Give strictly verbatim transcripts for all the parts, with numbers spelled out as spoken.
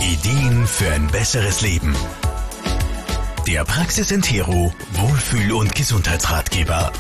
Ideen für ein besseres Leben. Der Praxis Intero Wohlfühl- und Gesundheitsratgeber.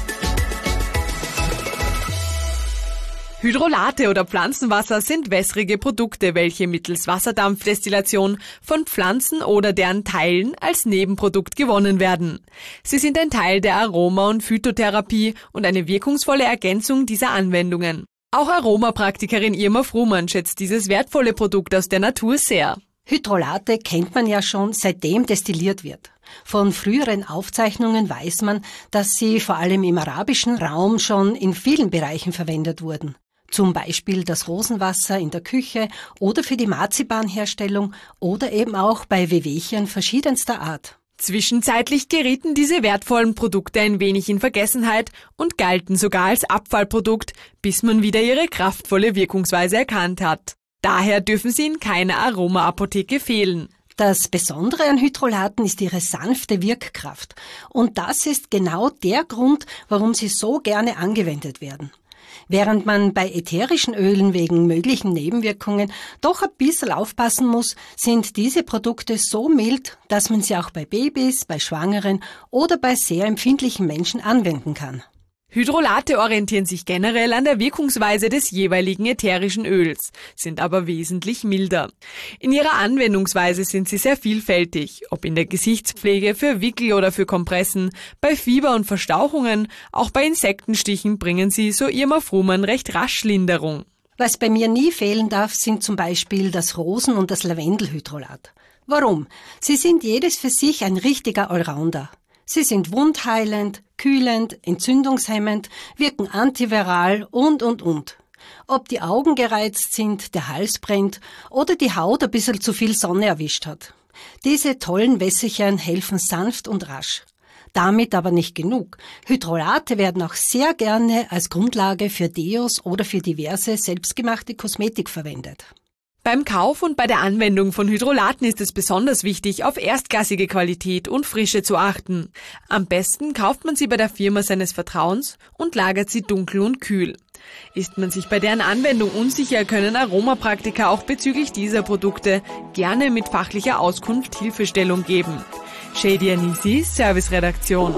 Hydrolate oder Pflanzenwasser sind wässrige Produkte, welche mittels Wasserdampfdestillation von Pflanzen oder deren Teilen als Nebenprodukt gewonnen werden. Sie sind ein Teil der Aroma- und Phytotherapie und eine wirkungsvolle Ergänzung dieser Anwendungen. Auch Aromapraktikerin Irma Frumann schätzt dieses wertvolle Produkt aus der Natur sehr. Hydrolate kennt man ja schon, seitdem destilliert wird. Von früheren Aufzeichnungen weiß man, dass sie vor allem im arabischen Raum schon in vielen Bereichen verwendet wurden. Zum Beispiel das Rosenwasser in der Küche oder für die Marzipanherstellung oder eben auch bei Wehwehchen verschiedenster Art. Zwischenzeitlich gerieten diese wertvollen Produkte ein wenig in Vergessenheit und galten sogar als Abfallprodukt, bis man wieder ihre kraftvolle Wirkungsweise erkannt hat. Daher dürfen sie in keiner Aromaapotheke fehlen. Das Besondere an Hydrolaten ist ihre sanfte Wirkkraft. Und das ist genau der Grund, warum sie so gerne angewendet werden. Während man bei ätherischen Ölen wegen möglichen Nebenwirkungen doch ein bisschen aufpassen muss, sind diese Produkte so mild, dass man sie auch bei Babys, bei Schwangeren oder bei sehr empfindlichen Menschen anwenden kann. Hydrolate orientieren sich generell an der Wirkungsweise des jeweiligen ätherischen Öls, sind aber wesentlich milder. In ihrer Anwendungsweise sind sie sehr vielfältig, ob in der Gesichtspflege, für Wickel oder für Kompressen, bei Fieber und Verstauchungen, auch bei Insektenstichen bringen sie, so Irma Frumann, recht rasch Linderung. Was bei mir nie fehlen darf, sind zum Beispiel das Rosen- und das Lavendelhydrolat. Warum? Sie sind jedes für sich ein richtiger Allrounder. Sie sind wundheilend, kühlend, entzündungshemmend, wirken antiviral und, und, und. Ob die Augen gereizt sind, der Hals brennt oder die Haut ein bisschen zu viel Sonne erwischt hat. Diese tollen Wässerchen helfen sanft und rasch. Damit aber nicht genug. Hydrolate werden auch sehr gerne als Grundlage für Deos oder für diverse selbstgemachte Kosmetik verwendet. Beim Kauf und bei der Anwendung von Hydrolaten ist es besonders wichtig, auf erstklassige Qualität und Frische zu achten. Am besten kauft man sie bei der Firma seines Vertrauens und lagert sie dunkel und kühl. Ist man sich bei deren Anwendung unsicher, können Aromapraktiker auch bezüglich dieser Produkte gerne mit fachlicher Auskunft Hilfestellung geben. Shady Anisi, Serviceredaktion.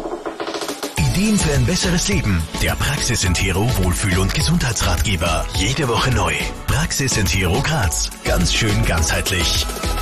Ideen für ein besseres Leben. Der Praxis Intero Wohlfühl- und Gesundheitsratgeber. Jede Woche neu. Praxis Intero Graz. Ganz schön ganzheitlich.